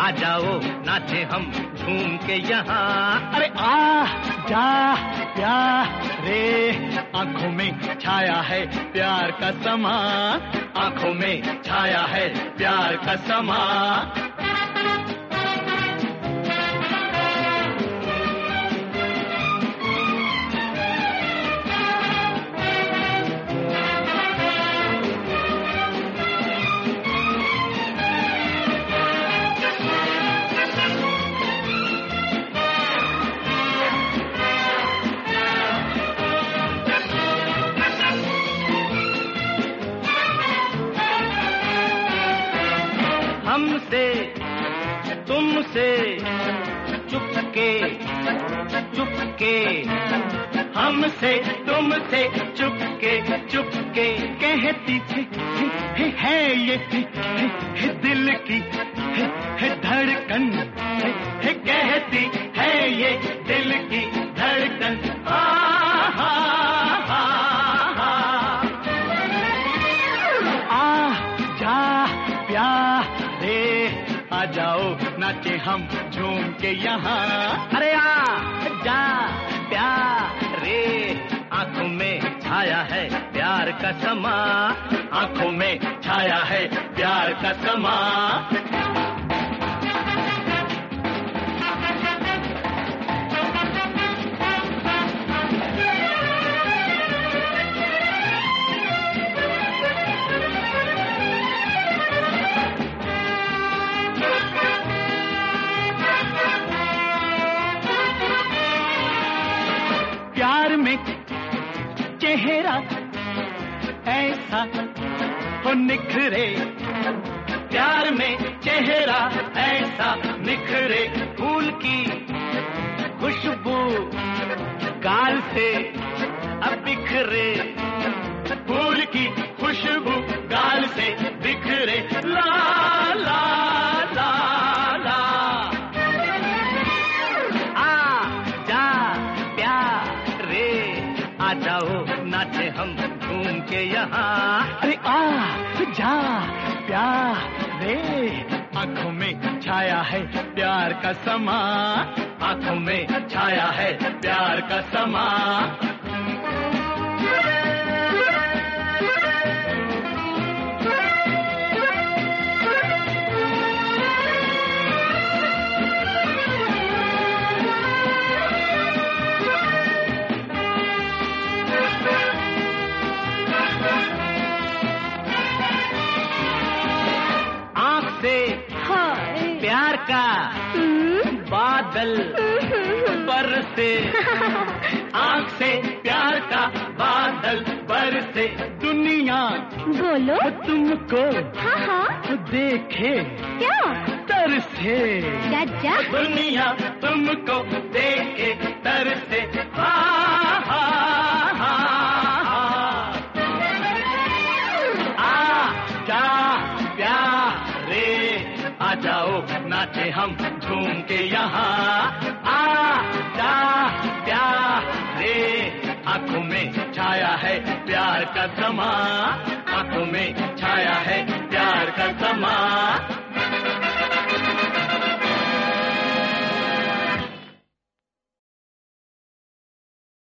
आ जाओ नाचे हम झूम के यहाँ। अरे आ जा प्यारे, आंखों में छाया है प्यार का समा, आंखों में छाया है प्यार का समा। हमसे तुमसे चुपके चुपके, हमसे तुमसे चुपके चुपके कहती है ये दिल की धड़कन, कहती है ये दिल की धड़कन। आ जाओ नाचे हम झूम के यहाँ। अरे आ जा प्यारे, आंखों में छाया है प्यार का समा, आंखों में छाया है प्यार का समा। प्यार में चेहरा ऐसा हो निखरे, प्यार में चेहरा ऐसा निखरे, फूल की खुशबू गाल से अब बिखरे, फूल की खुशबू गाल से बिखरे। ला ला ला ला, आ जाओ नाचे हम झूम के यहाँ। अरे आ जा प्यारे, आंखों में छाया है प्यार का समा, आंखों में छाया है प्यार का समा। प्यार का बादल बरसे, आँख से प्यार का बादल बरसे। दुनिया बोलो तुमको हाँ देखे क्या तरसे, चाचा दुनिया तुमको देखे तरसे। आ जाओ नाचे हम झूम के यहाँ। आ जा प्यारे, आंखों में छाया है प्यार का समा, आंखों में छाया है प्यार का समा।